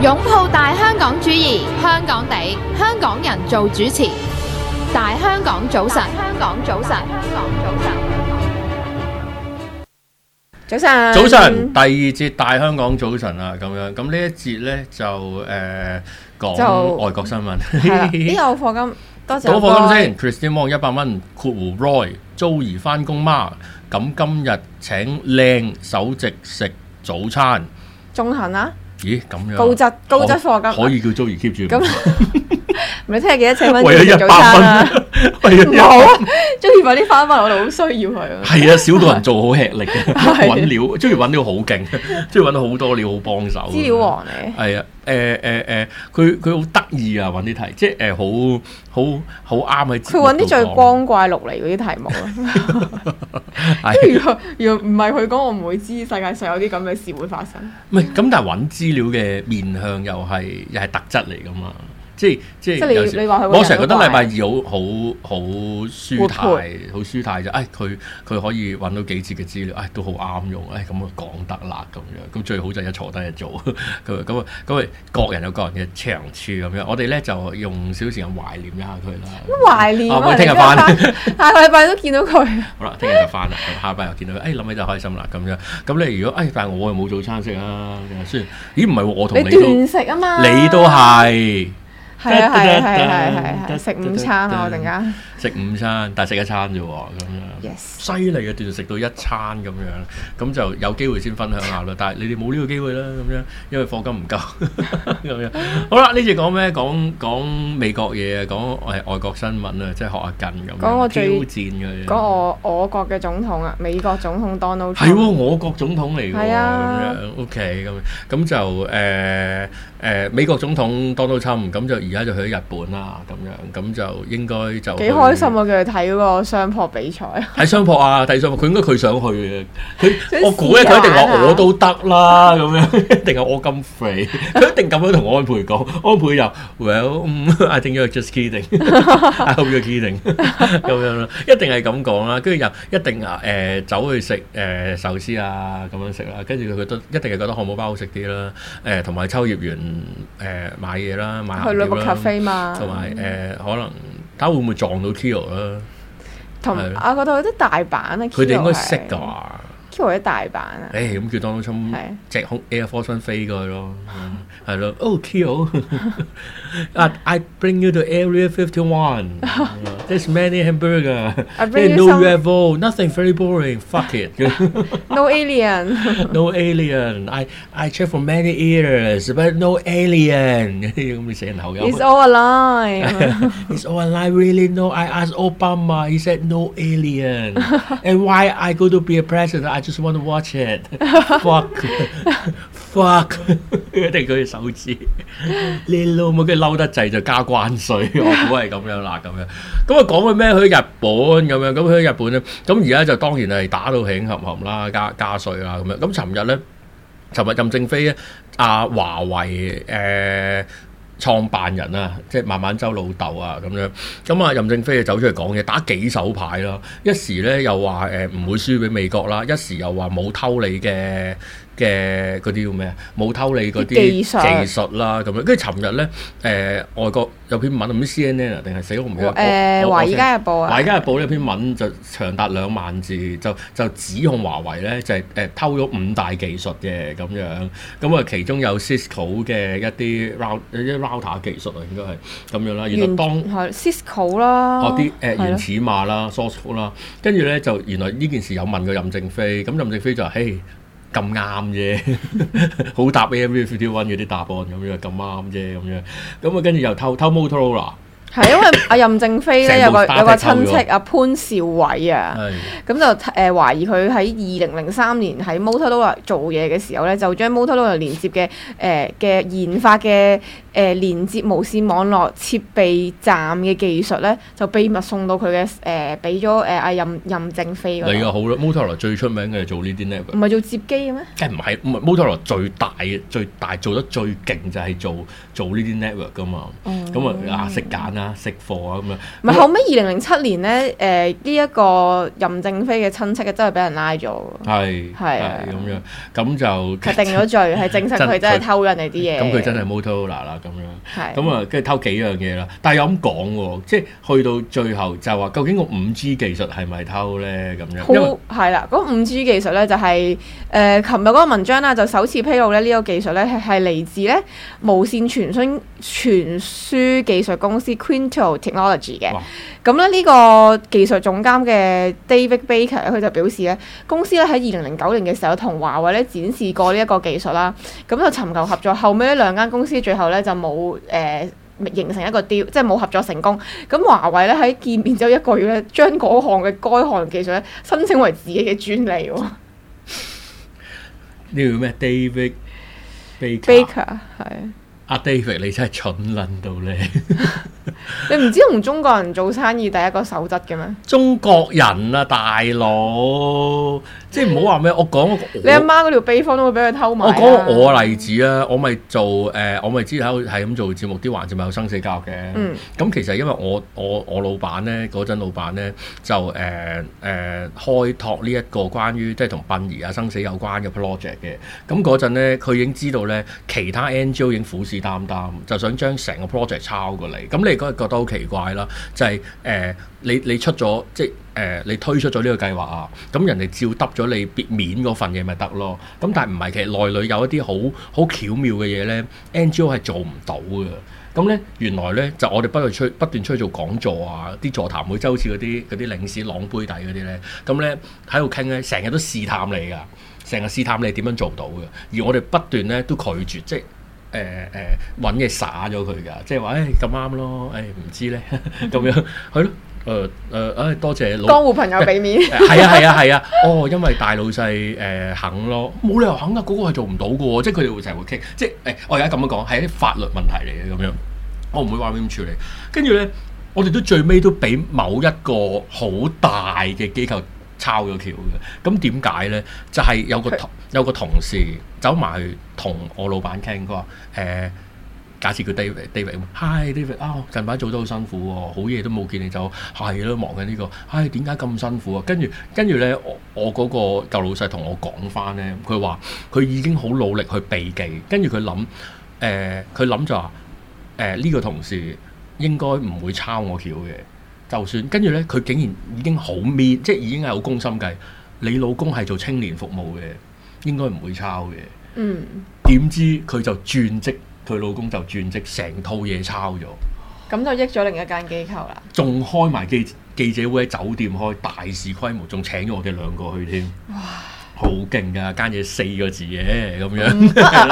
擁抱大香港主義，香港地，香港人做主持。大香港早晨，香港早晨，香港早晨。 早晨， 早晨，第二節大香港早晨啊，咁樣咁呢一節咧就講外國新聞。 係啦，呢有課金，多謝。 講課金先 ，Christine Wong 100蚊，括弧 Roy，Joey 返工嗎？咁今日請靚首席食早餐。 中肯啊？ 咦，咁樣高質課金可以叫 Joey keep 住。 咁你聽日幾多請蚊為咗早餐啊？ 唔好啊，中意快啲翻返嚟，我哋好需要佢啊。 係啊，小到人做好吃力嘅，揾料，中意揾料好勁，中意揾到好多料好幫手。 資料王嚟。 係啊，佢好得意啊，揾啲題，即係好啱喺。 佢揾啲最光怪陸離嗰啲題目啊。即係如果唔係佢講，我唔會知世界上有啲咁嘅事會發生。 唔係咁，但係揾資料嘅面向又係特質嚟㗎嘛。即係你話佢， 我成日覺得禮拜二好舒泰，好舒泰就，佢可以揾到幾節嘅資料，都好啱用，咁啊講得啦咁樣，咁最好就一坐低一做，咁啊各人有各人嘅長處咁樣，我哋咧就用少時間懷念一下佢啦。 懷念啊！ 我聽日翻， 下個禮拜都見到佢。 好啦，聽日就翻啦，咁下禮拜又見到佢，諗起就開心啦咁樣。咁你如果但係我又冇早餐食啊，雖然咦唔係喎，我同你斷食啊嘛， 你都係。 係啊，食午餐啊！我陣間食午餐，但係食一餐啫喎，咁樣。 Yes， 犀利嘅，斷食到一餐咁樣，咁就有機會先分享下啦。但係你哋冇呢個機會啦，咁樣，因為課金唔夠咁樣。好啦，呢次講咩？講美國嘢啊，講外國新聞啊，即係學下近咁樣。 講我最挑戰嘅。 講我國嘅總統啊，美國總統 Donald Trump。 係喎，我國總統嚟㗎喎。 係啊。 咁樣 OK 咁就美國總統 Donald Trump 咁就而家就去咗日本啦，咁就應該就幾開心啊！佢哋睇嗰個相撲比賽。 睇相撲啊！睇相撲，佢應該佢想去嘅。我估咧，佢一定話我都得啦，咁樣一定係我咁肥，佢一定咁樣同安倍講。安倍就 Well，I think you're just kidding，I hope you're kidding 咁樣啦，一定係咁講啦。跟住又一定走去食壽司啊咁樣食啦。跟住佢覺得一定係覺得漢堡包好食啲啦。同埋秋葉原買嘢啦，買鹹料啦，同埋可能睇下會唔會撞到 Kyo 啦。 同埋我覺得有啲大阪啊， 佢哋應該識㗎嘛。 Kyo 啲大阪啊。 咁叫 Donald Trump 直空 Air Force One 飛過去咯，係咯。Oh Kyo，I bring you to Area 51. There's many hamburger. There's no UFO. Nothing very boring. Fuck it. No alien. No alien. I check for many years, but no alien. 咁你死人口音。 It's all a lie. It's all a lie. Really? No. I asked Obama. He said no alien. And why I go to be a president? I just want to watch it. Fuck. 一定佢手指。你老母佢嬲得滯就加關稅，我估係咁樣啦，咁樣。咁啊講佢咩？去日本咁樣，咁去日本咧，咁而家就當然係打到興冚冚啦，加稅啦咁樣。咁尋日任正非咧，華為創辦人啊，即係孟晚舟老豆啊咁樣，咁啊任正非就走出嚟講嘢，打幾手牌啦，一時咧又話唔會輸俾美國啦，一時又話冇偷你嘅嗰啲叫咩啊？冇偷你嗰啲技術啦咁樣，跟住尋日咧外國有篇文唔知 CNN 啊定係死我唔記得。 華爾街日報啊。 華爾街日報呢篇文就長達2萬字，就指控華為咧就係偷咗5大技術嘅咁樣，咁啊其中有 Cisco 嘅一啲 router 技術啊，應該係咁樣啦。原來當 Cisco 啦， 啲原始碼啦 source code 啦，跟住咧就原來呢件事有問過任正非，咁任正非就話嘿。咁啱啫，好答 Area 51嗰啲答案咁樣，咁啱啫咁樣，咁啊跟住又偷 Motorola。 係因為阿任正非咧有個親戚阿潘兆偉啊，咁就懷疑佢喺2003年喺 Motorola 做嘢嘅時候咧，就將 Motorola 連接嘅研發嘅連接無線網絡設備站嘅技術咧，就秘密送到佢嘅俾咗阿任正非嗰度。 你個好啦 Motorola 最出名嘅係做呢啲 network。 唔係做接機嘅咩？ 梗係唔係 Motorola 最大做得最勁就係做呢啲 network 噶嘛。咁啊識揀啊識貨啊咁樣。 唔係後尾2007年咧呢一個任正非嘅親戚真係俾人拉咗。係咁樣，咁就佢定咗罪，係證實佢真係偷人哋啲嘢。 咁佢真係 Motorola 啦咁樣。咁啊跟住偷幾樣嘢啦，但係又咁講喎，即係去到最後就話究竟個5G 技術係咪偷咧咁樣？因為係啦，嗰 5G 技術咧就係琴日嗰個文章啦，就首次披露咧呢個技術咧係嚟自咧無線傳輸技術公司 Quintel Technology 嘅。咁咧呢個技術總監嘅 David Baker 佢就表示咧，公司咧喺2009年嘅時候同華為咧展示過呢一個技術啦，咁就尋求合作。後尾呢兩間公司最後咧就冇形成一個 deal，即係冇合作成功。咁華為咧喺見面之後1個月咧，將嗰項嘅該項技術咧申請為自己嘅專利喎。 呢個咩 David Baker 係。 阿 David 你真係蠢撚到咧！ 你唔知同中國人做生意第一個守則嘅咩？ 中國人啊，大佬，即係唔好話咩？我講你阿媽嗰條秘方都會俾佢偷埋。 我講我嘅例子啊，我咪做我咪知係咁做節目，啲環節咪有生死教育嘅。咁其實因為我老闆咧嗰陣，老闆咧就開拓呢一個關於即係同殯儀啊生死有關嘅 project 嘅。咁嗰陣咧，佢已經知道咧其他 NGO 已經虎視眈眈，就想將成個 project 抄過嚟。咁你嗰日覺得好奇怪啦，就係你出咗即係你推出咗呢個計劃啊，咁人哋照揼咗你別面嗰份嘢咪得咯。咁但係唔係，其實內裏有一啲好巧妙嘅嘢咧 ，NGO 係做唔到嘅。咁咧原來咧就我哋不斷出去做講座啊，啲座談會，即係好似嗰啲領事朗杯底嗰啲咧，咁咧喺度傾咧，成日都試探你噶，成日試探你點樣做到嘅。而我哋不斷咧都拒絕，即係揾嘢耍咗佢㗎，即係話咁啱咯，唔知咧咁樣係咯，多謝江湖朋友俾面， 係啊，因為大老細肯咯，冇理由肯㗎，嗰個係做唔到㗎喎，即係佢哋會成日會傾，即係我而家咁樣講係一啲法律問題嚟嘅咁樣，我唔會話點處理。跟住咧，我哋都最尾都俾某一個好大嘅機構抄咗橋嘅，咁點解咧？就係有個同事走埋去同我老闆傾，佢話假設叫 David，Hi David 近排做得好辛苦喎，好嘢都冇見你就係咯，忙緊呢個，點解咁辛苦啊？跟住咧，我嗰個舊老細同我講翻咧，佢話佢已經好努力去避忌，跟住佢諗就話呢個同事應該唔會抄我橋嘅。就算跟住咧，佢竟然已經好面，即係已經係好攻心計。你老公係做青年服務嘅，應該唔會抄嘅。點知佢就轉職，佢老公就轉職，成套嘢抄咗。 咁就益咗另一間機構啦。仲開埋記者會喺酒店開，大事規模，仲請咗我哋2個去添。哇！好勁㗎，間嘢4個字嘅咁樣。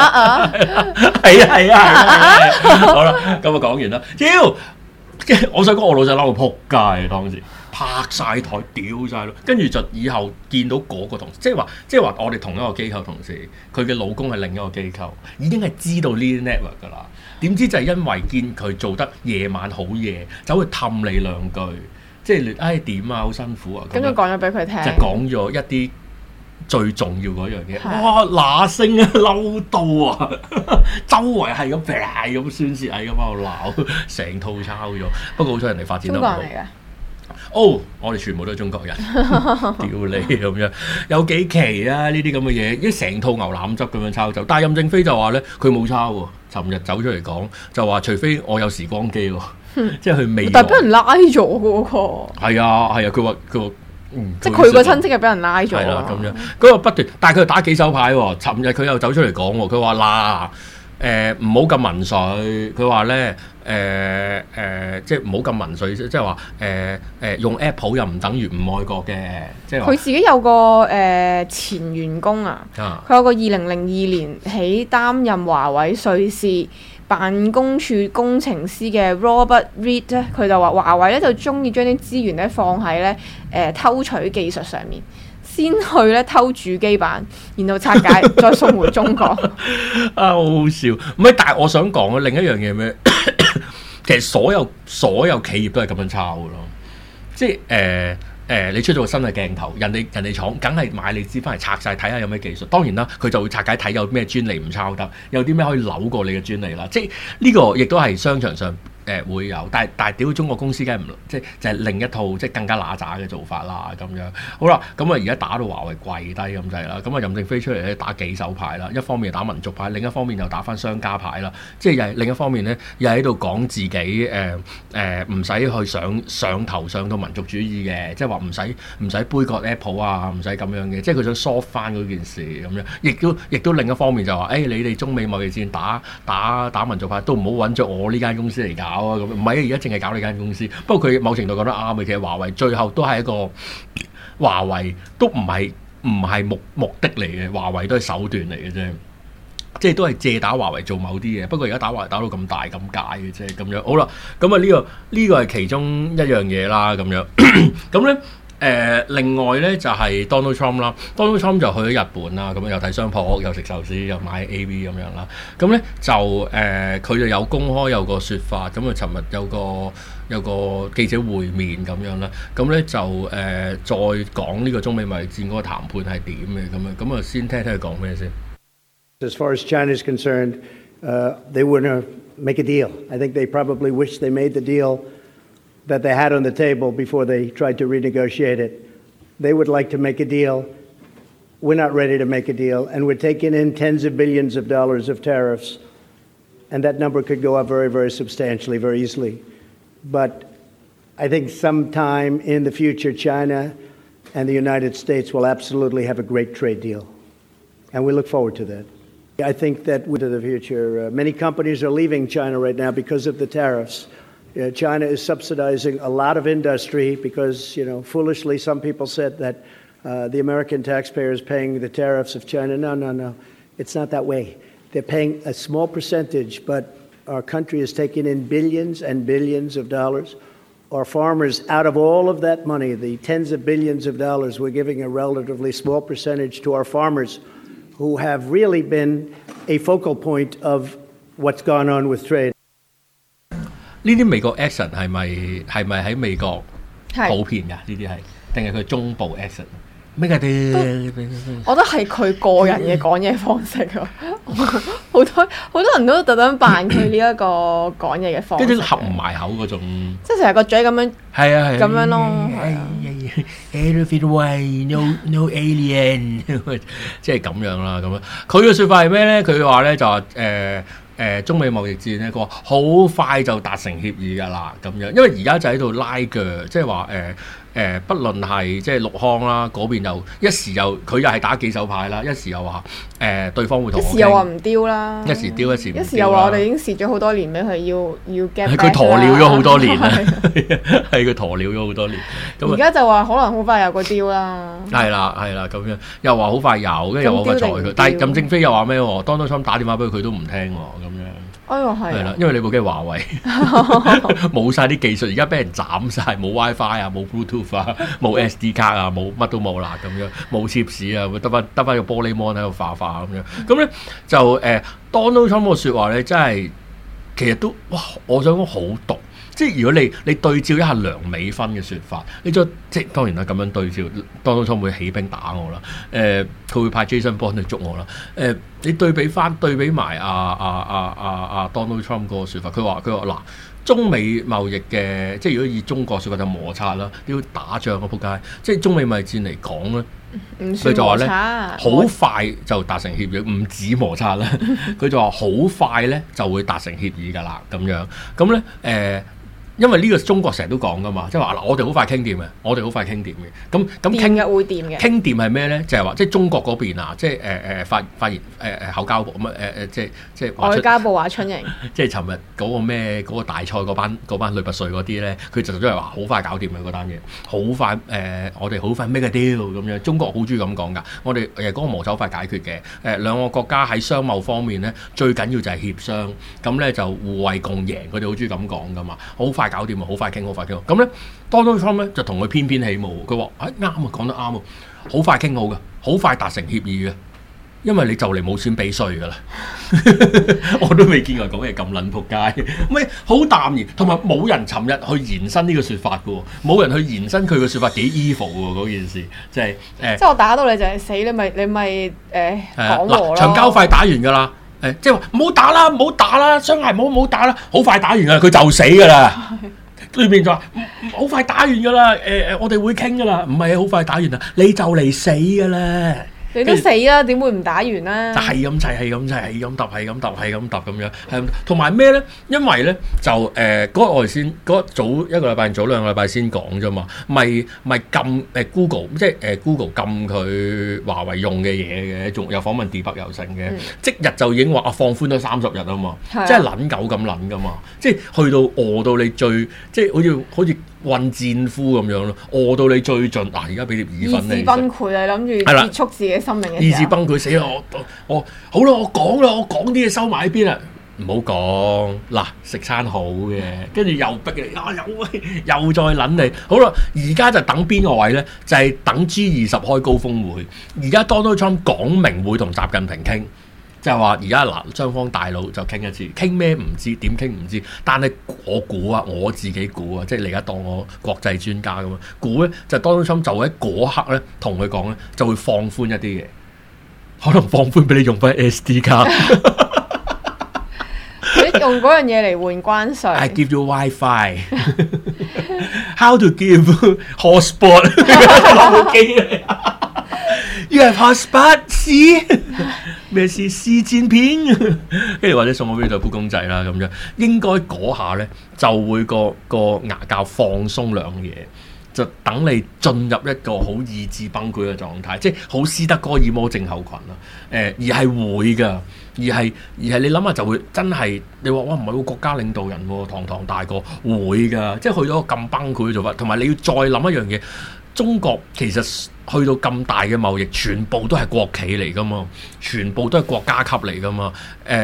係啊！好啦，咁啊講完啦。我想講我老細嬲到撲街，當時拍晒台屌晒咯，跟住就以後見到嗰個同事，即係話我哋同一個機構同事，佢嘅老公係另一個機構，已經係知道呢啲 network 噶啦。點知就係因為見佢做得夜晚好夜，走去氹你2句，即係點啊，好辛苦啊。咁就講咗俾佢聽， 就講咗一啲最重要嗰樣嘢。哇！嗱聲啊，嬲到啊，周圍係咁劈咁宣泄，係咁喺度鬧，成套抄咗。不過好彩人哋發展得唔好。我哋全部都係中國人，屌你咁樣，有幾奇啊？呢啲咁嘅嘢，一成套牛腩汁咁樣抄走。但係任正非就話咧，佢冇抄喎。尋日走出嚟講，就話除非我有時光機喎，即係佢未。 但係俾人拉咗嗰個。係啊，佢話。 即係佢個親戚係俾人拉咗，係啦咁樣。嗰個不斷，但係佢又打幾手牌喎。尋日佢又走出嚟講喎，佢話唔好咁民粹。佢話咧即係唔好咁民粹，即係話用 Apple 又唔等於唔愛國嘅。即係佢自己有個前員工啊，佢有個2002年起擔任華為瑞士辦公處工程師嘅 Robert Reed 咧，佢就話華為咧就中意將啲資源咧放喺咧偷取技術上面， 先去咧偷主機板，然後拆解再送回中國。 啊，好好笑！唔係，但係我想講嘅另一樣嘢咩？其實所有企業都係咁樣抄嘅咯，即係你出咗個新嘅鏡頭，人哋廠梗係買你支翻嚟拆晒睇下有咩技術。當然啦，佢就會拆解睇有咩專利唔抄得，有啲咩可以扭過你嘅專利啦。即係呢個亦都係商場上會有，但係屌中國公司梗係唔即係就係另一套即係更加揦渣嘅做法啦咁樣。好啦，咁啊而家打到華為跪低咁滯啦，咁啊任正非出嚟咧打幾手牌啦，一方面打民族牌，另一方面又打翻商家牌啦。即係又係另一方面咧，又喺度講自己唔使去上頭上到民族主義嘅，即係話唔使杯葛 Apple 啊，唔使咁樣嘅，即係佢想 soft 翻嗰件事咁樣。亦都另一方面就話你哋中美貿易戰打民族牌都唔好揾咗我呢間公司嚟搞。咁唔係而家淨係搞你間公司，不過佢某程度覺得啱嘅。其實華為最後都係一個華為都唔係目的嚟嘅，華為都係手段嚟嘅啫，即係都係借打華為做某啲嘢。不過而家打華為打到咁大咁解嘅啫，咁樣好啦。咁啊呢個係其中一樣嘢啦，咁樣咁咧。另外咧就係 Donald Trump 啦，Donald Trump 就去咗日本啦，咁又睇商鋪，又食壽司，又買 AV 咁樣啦。咁咧就佢就有公開有個説法，咁啊尋日有個記者會面咁樣啦。咁咧就再講呢個中美貿易戰嗰個談判係點嘅咁啊先聽佢講咩先。 As far as China is concerned, they want to make a deal. I think they probably wish they made the deal that they had on the table before they tried to renegotiate it. They would like to make a deal. We're not ready to make a deal, and we're taking in tens of billions of dollars of tariffs, and that number could go up very, very substantially, very easily. But I think sometime in the future, China and the United States will absolutely have a great trade deal, and we look forward to that. I think that into the future, many companies are leaving China right now because of the tariffs. China is subsidizing a lot of industry because, foolishly, some people said that the American taxpayer is paying the tariffs of China. No. It's not that way. They're paying a small percentage, but our country is taking in billions and billions of dollars. Our farmers, out of all of that money, the tens of billions of dollars, we're giving a relatively small percentage to our farmers who have really been a focal point of what's gone on with trade. 呢啲美國 action 係咪喺美國普遍㗎？呢啲係定係佢中部 action？ 咩嘅啲？ 我覺得係佢個人嘅講嘢方式啊！好多人都特登扮佢呢一個講嘢嘅方式， 跟住合唔埋口嗰種， 即係成日個嘴咁樣，係啊，咁樣咯。 Everything way, no alien， 即係咁樣啦。咁樣佢嘅説法係咩咧？佢話咧就話中美貿易戰咧，佢話好快就達成協議㗎啦，咁樣，因為而家就喺度拉鋸，即係話不論係即係陸康啦，嗰邊又一時又佢又係打幾手牌啦，一時又話對方會同我傾， 一時又話唔丟啦， 一時丟一時唔丟啦， 一時又話我哋已經蝕咗好多年俾佢，要 get back 佢鴕鳥咗好多年啦，係佢鴕鳥咗好多年。 而家就話可能好快有個丟啦， 係啦咁樣，又話好快有，跟住又好快睬佢。但係任正非又話咩？Donald Trump打電話俾佢都唔聽喎，咁樣。係啦，因為你部機華為冇晒啲技術，而家俾人斬晒，冇 WiFi 啊，冇 Bluetooth 啊，冇 SD 卡啊，冇乜都冇啦，咁樣冇 chip 啊，得翻個玻璃 mon 喺度化咁樣。咁咧就Donald Trump 個説話咧，真係其實都哇，我想講好毒。即係如果你對照一下梁美芬嘅説法，你再即係當然啦，咁樣對照Donald Trump會起兵打我啦，佢會派 Jason Bond 去捉我啦，你對比埋Donald Trump 嗰個説法，佢話嗱，中美貿易嘅即係如果以中國説法就摩擦啦，要打仗啊仆街，即係中美貿易戰嚟講咧。佢就話咧，好快就達成協議，唔止摩擦啦。佢就話好快咧就會達成協議㗎啦，咁樣咁咧因為呢個中國成日都講噶嘛，即係話嗱，我哋好快傾掂嘅，咁傾嘅會掂嘅。傾掂係咩咧？就係話即係中國嗰邊啊，即係發言口交部咁即係外交部話春瑩， 即係尋日嗰個咩嗰個大賽嗰班女拔萃嗰啲咧，佢就都係話好快搞掂嘅嗰單嘢，好快我哋好快 make a deal 咁樣。中國好中意咁講㗎，我哋嗰個磨手快解決嘅兩個國家喺商貿方面咧，最緊要就係協商，咁咧就互惠共贏，佢哋好中意咁講㗎嘛，好快搞掂啊！好快傾。咁咧 Donald Trump 咧就同佢翩翩起舞，佢話啱啊，講得啱啊！ 好快傾好嘅，好快達成協議嘅。因為你就嚟冇錢俾稅㗎啦，我都未見過講嘢咁撚仆街，咪好淡然，同埋冇人尋日去延伸呢個説法嘅喎，冇人去延伸佢個説法幾 evil 喎嗰件事，即係即係我打到你就係死，你咪講和咯。 長交快打完㗎啦，即係話唔好打啦，唔好打啦，傷害唔好打啦，好快打完㗎啦，佢就死㗎啦。對面就話好快打完㗎啦，我哋會傾㗎啦，唔係好快打完啦，你就嚟死㗎啦。 你都死啦，點會唔打完啦？ 係咁砌，係咁砌，係咁揼，係咁揼，係咁揼咁樣，係同埋咩咧？因為咧就嗰個我哋先早一個禮拜，早兩個禮拜先講啫嘛，咪禁Google， 即係Google 禁佢華為用嘅嘢嘅，仲有訪問 debug 又成嘅，即日就已經話放寬咗30日啊嘛，即係撚狗咁撚噶嘛，即係去到餓到你最，即係好似混戰俘咁樣咯，餓到你最盡啊！而家俾碟意粉你， 意志崩潰啊！諗住結束自己生命嘅時候， 意志崩潰死啦！我好啦，我講啦，我講啲嘢收埋喺邊啦，唔好講嗱，食餐好嘅，跟住又逼你又再撚你，好啦，而家就等邊個位咧？就係等 G20 開高峰會，而家 Donald Trump 講明會同習近平傾。就係話而家嗱，雙方大佬就傾一次，傾咩唔知，點傾唔知，但係我估啊，我自己估啊，即係你而家當我國際專家咁樣估咧，就Donald Trump就喺嗰刻咧同佢講咧，就會放寬一啲嘢，可能放寬俾你用翻 SD 卡， 你用嗰樣嘢嚟換關稅。 I give you WiFi 。How to give hotspot？ You have hotspot？ C？咩事試戰片，跟住或者送我俾對鋪公仔啦咁樣，應該嗰下咧就會個牙教放鬆兩嘢，就等你進入一個好意志崩潰嘅狀態，即係好斯德哥爾摩症候群啦。而係會㗎，而係你諗下就會真係你話哇唔係個國家領導人喎，堂堂大個會㗎，即係去到咁崩潰嘅做法，同埋你要再諗一樣嘢。中國其實去到咁大嘅貿易，全部都係國企嚟噶嘛，全部都係國家級嚟噶嘛，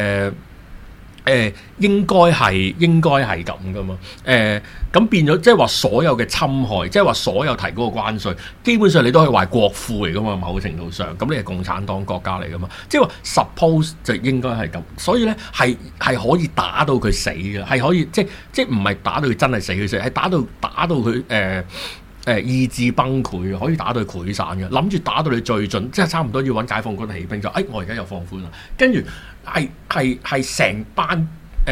應該係咁噶嘛，咁變咗即係話所有嘅侵害，即係話所有提高嘅關稅，基本上你都可以話國庫嚟噶嘛，某程度上，咁你係共產黨國家嚟噶嘛，即係話 suppose 就應該係咁，所以咧係可以打到佢死嘅，係可以即唔係打到佢真係死嘅，係打到佢意志崩潰，可以打到佢潰散嘅，諗住打到你最盡，即係差唔多要揾解放軍起兵就，我而家又放寬啦，跟住係成班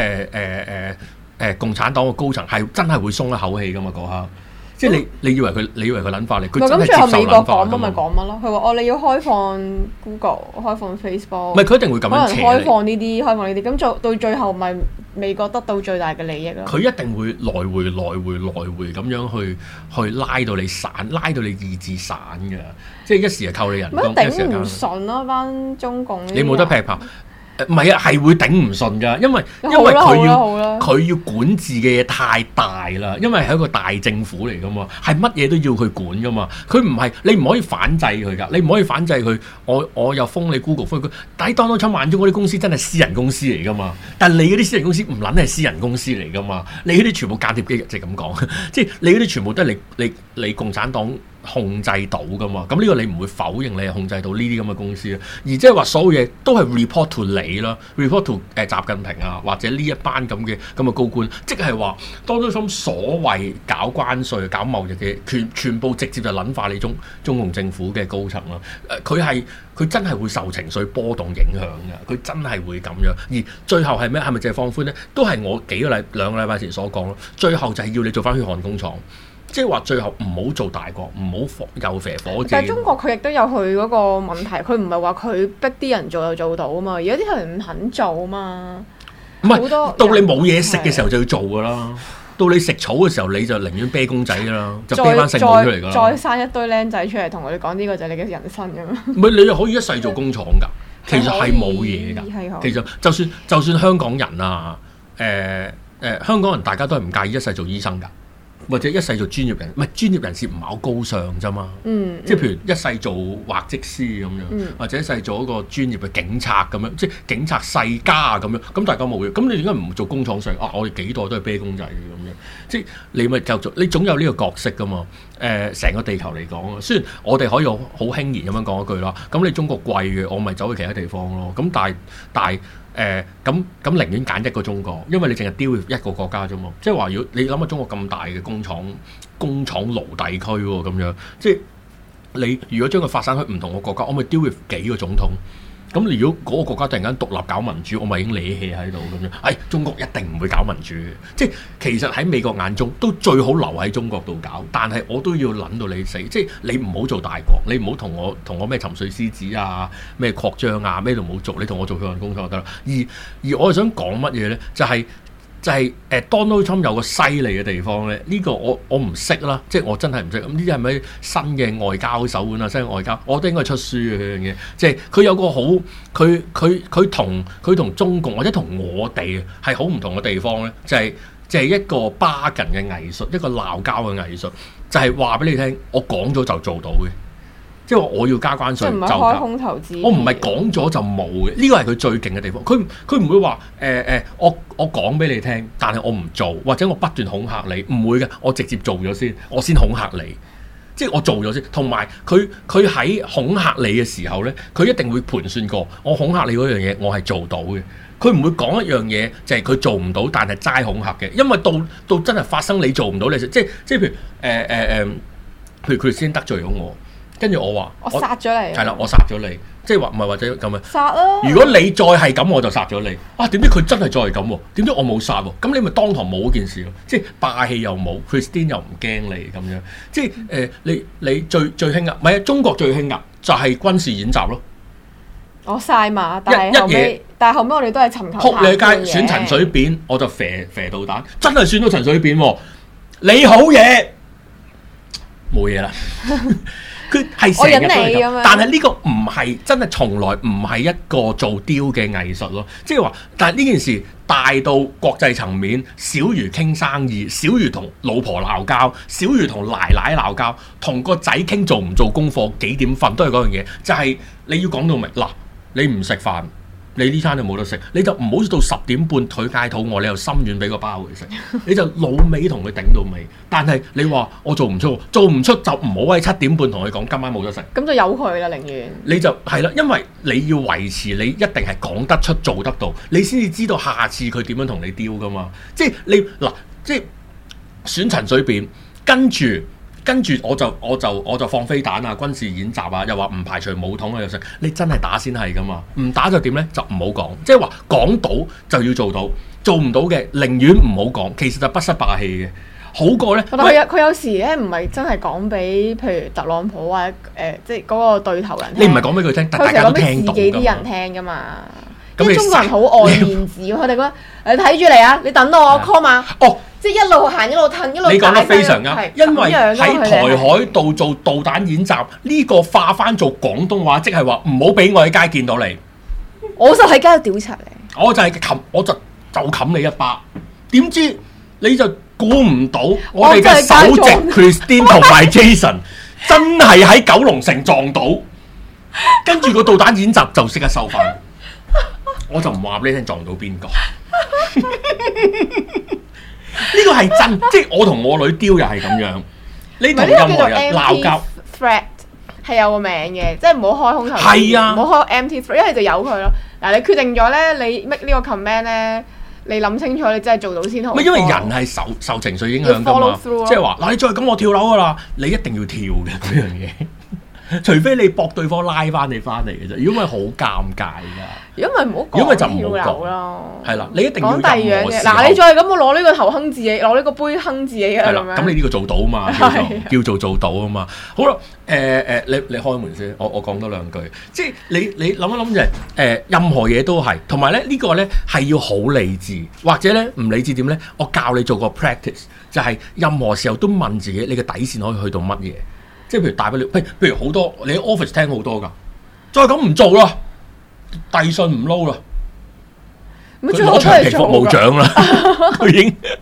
共產黨嘅高層係真係會鬆一口氣噶嘛嗰刻。即係你以為佢撚化你，佢真係接受撚化㗎嘛。咁最後美國講乜咪講乜咯？佢話你要開放 Google、開放 Facebook， 唔係佢一定會咁樣扯你。可能開放呢啲，咁到最後咪美國得到最大嘅利益咯。佢一定會來回咁樣去拉到你散，拉到你意志散㗎。即係一時係扣你人工，一時頂唔順咯班中共。你冇得劈炮。唔係啊，係會頂唔順㗎，因為佢要管治嘅嘢太大啦，因為係一個大政府嚟㗎嘛，係乜嘢都要佢管㗎嘛，佢唔係你唔可以反制佢㗎，你唔可以反制佢，我又封你 Google 封佢，但係當初眼中嗰啲公司真係私人公司嚟㗎嘛，但係你嗰啲私人公司唔撚係私人公司嚟㗎嘛，你嗰啲全部間諜機，即係咁講，即係你嗰啲全部都係你共產黨控制到噶嘛？咁呢個你唔會否認你係控制到呢啲咁嘅公司啊？而即係話所有嘢都係 report to 你啦，report to 習近平啊，或者呢一班咁嘅高官，即係話當中所謂搞關稅、搞貿易嘅全部直接就撚化你中共政府嘅高層啦。佢真係會受情緒波動影響嘅，佢真係會咁樣。而最後係咩？係咪淨係放寬咧？都係我兩個禮拜前所講咯。最後就係要你做翻血汗工廠。即係話最後唔好做大國，唔好又肥火箭。但係中國佢亦都有佢嗰個問題，佢唔係話佢逼啲人做就做到啊嘛，而家啲人唔肯做啊嘛。唔係到你冇嘢食嘅時候就要做㗎啦，到你食草嘅時候你就寧願啤公仔㗎啦，就啤翻聖母出嚟㗎啦。再生一堆僆仔出嚟同我哋講呢個就係你嘅人生咁樣。唔係你又可以一世做工廠㗎，其實係冇嘢㗎。其實就算香港人啊，香港人大家都係唔介意一世做醫生㗎。 或者一世做專業人，唔係專業人士唔係好高尚啫嘛。即係譬如一世做畫則師咁樣，或者一世做一個專業嘅警察咁樣，即係警察世家啊咁樣。咁大家冇嘅，咁你點解唔做工廠上？我哋幾代都係啤公仔嘅咁樣。即係你咪就做，你總有呢個角色噶嘛。成個地球嚟講啊，雖然我哋可以好輕言咁樣講一句啦。咁你中國貴嘅，我咪走去其他地方咯。咁但係咁寧願揀一個中國，因為你淨係丟一個國家啫嘛。即係話，如果你諗下中國咁大嘅工廠奴隸區喎，咁樣即係你如果將佢發散去唔同嘅國家，我咪丟佢幾個總統。咁如果嗰個國家突然間獨立搞民主，我咪已經理氣喺度咁樣。中國一定唔會搞民主嘅，即係其實喺美國眼中都最好留喺中國度搞，但係我都要諗到你死，即係你唔好做大國，你唔好同我咩沉睡獅子啊，咩擴張啊，咩都唔好做，你同我做佢份工作就得啦。而我係想講乜嘢咧？就係 Donald Trump 有個犀利嘅地方咧，呢個我唔識啦，即係我真係唔識。咁呢啲係咪新嘅外交手腕啊？新嘅外交，我都應該出書嘅樣嘢。即係佢有個好，佢同中共或者同我哋係好唔同嘅地方咧，就係一個 bargain 嘅藝術，一個鬧交嘅藝術，就係話俾你聽，我講咗就做到嘅。即係話我要加關稅， 唔係開空頭支。 我唔係講咗就冇嘅，呢個係佢最勁嘅地方。佢唔會話我講俾你聽，但係我唔做，或者我不斷恐嚇你，唔會嘅。我直接做咗先，我先恐嚇你。即係我做咗先，同埋佢喺恐嚇你嘅時候咧，佢一定會盤算過，我恐嚇你嗰樣嘢，我係做到嘅。佢唔會講一樣嘢就係佢做唔到，但係齋恐嚇嘅。因為到真係發生你做唔到，你即係譬如譬如佢先得罪咗我。跟住我話， 我殺咗你， 係啦，我殺咗你，即係話唔係或者咁樣殺啦。 如果你再係咁，我就殺咗你。點知佢真係再係咁喎？點知我冇殺喎？咁你咪當堂冇嗰件事咯。即係霸氣又冇 ，Christine 又唔驚你咁樣。即係你最興啊？唔係啊，中國最興啊，就係軍事演習咯。 我晒馬，但係後尾我哋都係尋求撲你街選陳水扁，我就射導彈，真係選到陳水扁喎。你好嘢，冇嘢啦。佢係成日都係咁，但係呢個唔係真係，從來唔係一個做雕嘅藝術咯。即係話，但係呢件事大到國際層面，小如傾生意，小如同老婆鬧交，小如同奶奶鬧交，同個仔傾做唔做功課、幾點瞓，都係嗰樣嘢。就係你要講到明嗱，你唔食飯。你呢餐就冇得食，你就唔好到10點半佢戒肚餓，你又心軟俾個包佢食，你就老尾同佢頂到尾。但係你話我做唔出就唔好喺7點半同佢講今晚冇得食。 咁就由佢啦，寧願你就係啦，因為你要維持你一定係講得出做得到，你先至知道下次佢點樣同你丟噶嘛。即係你嗱，即係選陳水扁，跟住我就放飛彈啊，軍事演習啊，又話唔排除武統啊，又食。你真係打先係噶嘛？唔打就點咧？就唔好講。即係話講到就要做到，做唔到嘅寧願唔好講。其實就不失霸氣嘅，好過咧。 佢有時咧唔係真係講俾譬如特朗普啊即係嗰個對頭人聽。 你唔係講俾佢聽，但大家都聽到㗎嘛。佢成日講俾自己啲人聽㗎嘛。因為中國人好愛面子，佢哋覺得你睇住嚟啊，你等到我 call 嘛。哦。即係一路行一路褪一路。你講得非常啱，因為喺台海度做導彈演習，呢個化翻做廣東話，即係話唔好俾我喺街見到你。我就喺街度屌柒你。我就冚你一巴。點知你就估唔到我哋嘅首席 Christine 同埋 Jason 真係喺九龍城撞到，跟住個導彈演習就識得收翻。我就唔話俾你聽撞到邊個。呢個係真，即係我同我女丟又係咁樣。你同任何人鬧交 ，threat 係有個名嘅，即係唔好開空頭。 係啊， 唔好開 empty threat，一係就由佢咯。嗱，你決定咗咧，你 make 呢個 command 咧，你諗清楚，你真係做到先好。因為人係受情緒影響㗎嘛，即係話嗱，你再咁我跳樓㗎啦，你一定要跳嘅嗰樣嘢。除非你搏對方拉翻你翻嚟嘅啫，如果唔係好尷尬㗎。如果唔係唔好講，如果唔係就唔好講咯。係啦，你一定要講第二樣嘢。嗱，你再咁我攞呢個頭哼自己，攞呢個杯哼自己㗎啦。係啦，咁你呢個做到啊嘛，叫做到啊嘛。好啦，你開門先，我講多兩句。即係你諗一諗就係任何嘢都係，同埋咧呢個咧係要好理智，或者咧唔理智點咧，我教你做個 practice，就係任何時候都問自己你嘅底線可以去到乜嘢。即係譬如大不了，譬如好多你喺 office 聽好多㗎，再咁唔做啦，遞信唔撈啦，佢攞長期服務獎啦，佢已經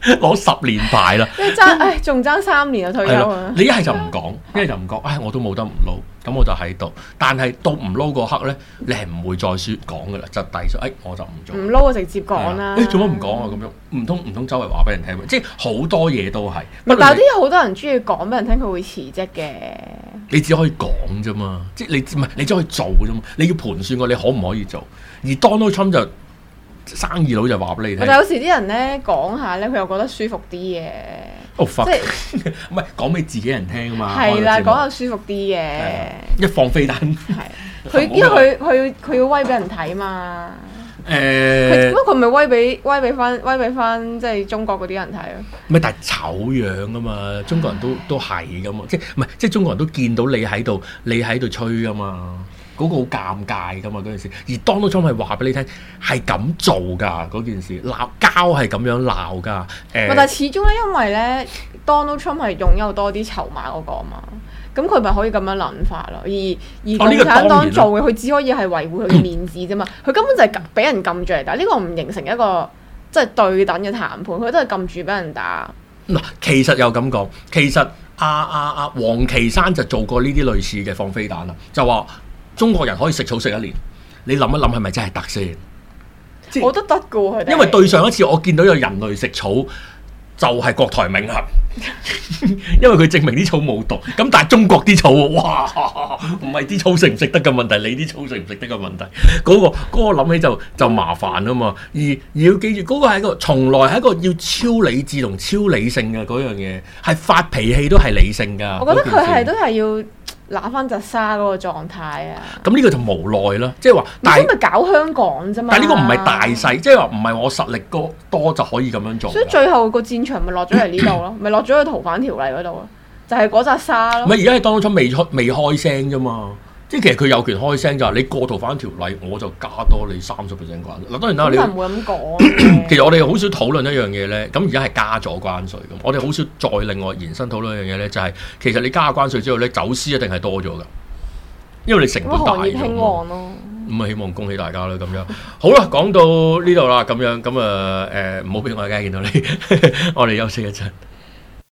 攞10年牌啦。 仲爭3年就退休啊！ 你一係就唔講，一係就唔講，我都冇得唔撈，咁我就喺度。但係到唔撈嗰刻咧，你係唔會再講噶啦，就遞咗，我就唔做。 唔撈就直接講啦。 做乜唔講啊？咁樣唔通周圍話俾人聽咩？即係好多嘢都係。 但係有好多人中意講俾人聽，佢會辭職嘅。 你只可以講啫嘛，即係你只可以做啫嘛。你要盤算過你可唔可以做？而 Donald Trump 就生意佬就話俾你聽。 但有時啲人咧講下咧，佢又覺得舒服啲嘅。 即係唔係講俾自己人聽啊嘛。 係啦，講下舒服啲嘅。 一放飛彈。 係因為佢要威俾人睇嘛。咁佢咪威俾翻即係中國嗰啲人睇咯。 咪但係醜樣噶嘛，中國人都係噶嘛，即係中國人都見到你喺度吹噶嘛。嗰個好尷尬噶嘛嗰件事，而 Donald Trump 係話俾你聽係咁做㗎嗰件事，鬧交係咁樣鬧㗎。 但係始終咧，因為咧 Donald Trump 係擁有多啲籌碼嗰個嘛，咁佢咪可以咁樣諗法咯。而共產黨做嘅，佢只可以係維護佢嘅面子啫嘛。佢根本就係俾人撳住嚟打，呢個唔形成一個即係對等嘅談判，佢都係撳住俾人打。 嗱，其實又咁講，其實王岐山就做過呢啲類似嘅放飛彈啦，就話。中國人可以食草食1年，你諗一諗係咪真係得先？ 我覺得得㗎喎， 因為對上一次我見到有人類食草，就係郭台銘係，因為佢證明啲草冇毒。咁但係中國啲草，哇，唔係啲草食唔食得嘅問題，你啲草食唔食得嘅問題。嗰個諗起就麻煩啊嘛。而要記住，嗰個係一個從來係一個要超理智同超理性嘅嗰樣嘢，係發脾氣都係理性㗎。 我覺得佢都係要。拿翻隻沙嗰個狀態啊！ 咁呢個就無奈啦，即係話， 但係咪搞香港啫嘛？ 但係呢個唔係大勢，即係話唔係我實力多就可以咁樣做。 所以最後個戰場咪落咗嚟呢度咯，咪落咗去逃犯條例嗰度咯，就係嗰隻沙咯。 咪而家係當初未開聲啫嘛，即係其實佢有權開聲就係你過逃犯條例，我就加多你30%關稅。嗱當然啦，你唔會咁講。 其實我哋好少討論一樣嘢咧，咁而家係加咗關稅咁，我哋好少再另外延伸討論一樣嘢咧，就係其實你加咗關稅之後咧，走私一定係多咗㗎。因為你成本大咗，咁啊希望恭喜大家啦咁樣。好啦，講到呢度啦，咁樣咁唔好俾我而家見到你，我哋休息一陣。